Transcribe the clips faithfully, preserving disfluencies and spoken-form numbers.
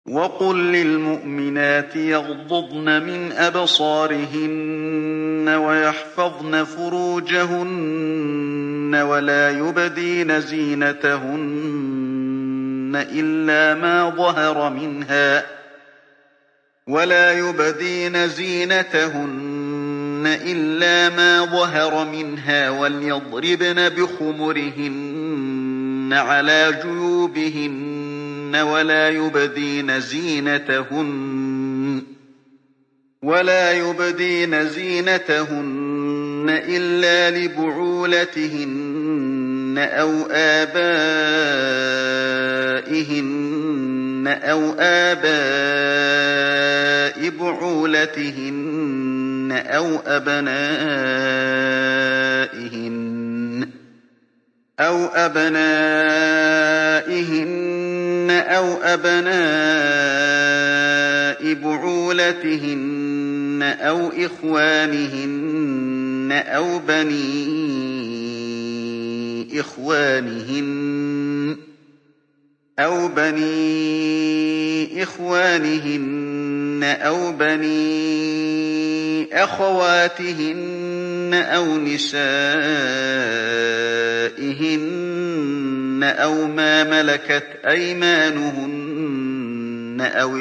وَقُل لِّلْمُؤْمِنَاتِ يَغْضُضْنَ مِنْ أَبْصَارِهِنَّ وَيَحْفَظْنَ فُرُوجَهُنَّ وَلَا يُبْدِينَ زِينَتَهُنَّ إِلَّا مَا ظَهَرَ مِنْهَا ولا يبدين زينتهن إلا ما ظهر منها وليضربن بخمرهن على جيوبهن ولا يبدين زينتهن ولا يبدين زينتهن إلا لبعولتهن أو آبائهن أو آباء بعولتهن أو أبنائهن أو أبنائهن أو أبناء بعولتهن أو إخوانهن أو بني إخوانهن أو بني إخوانهن أو بني أخواتهن أو نسائهن أو ما ملكت أيمانهن أو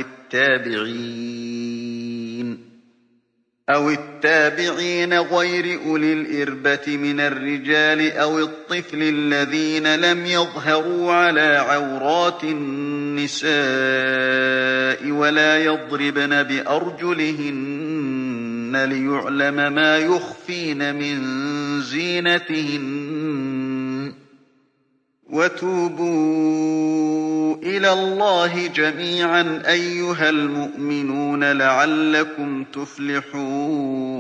التابعين أو التابعين غير أولي الإربة من الرجال أو الطفل الذين لم يظهروا على عورات النساء ولا يضربن بأرجلهن ليعلم ما يخفين من زينتهن وتوبوا إلى الله جميعا أيها المؤمنون لعلكم تفلحون